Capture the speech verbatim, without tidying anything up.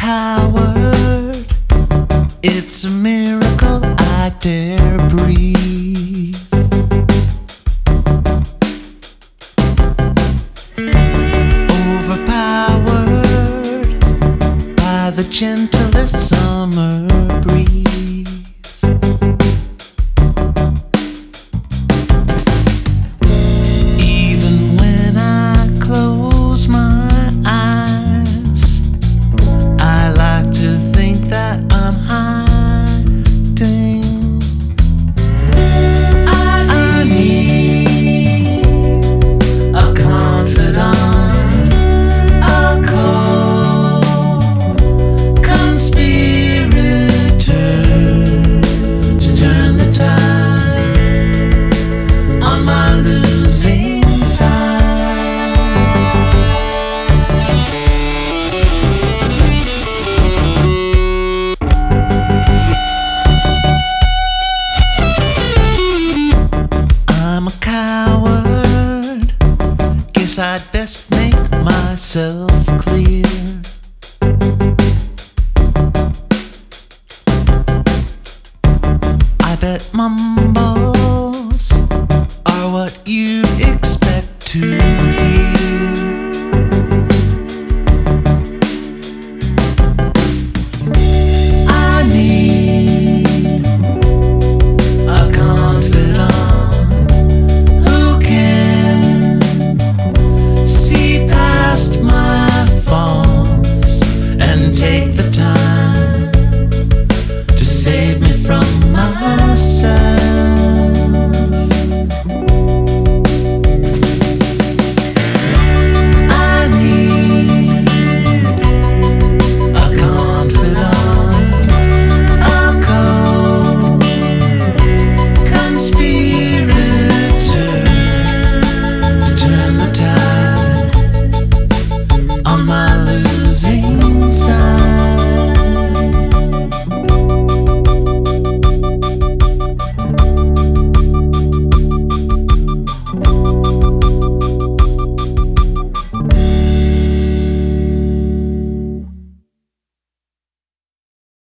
coward. It's a miracle I dare breathe. Overpowered by the gentlest summer breeze. Even when I close my eyes, I like to think that I'm hiding. I need a confidant, a co-conspirator to turn the tide on my losing side. I'm a coward, guess I'd best make myself clear.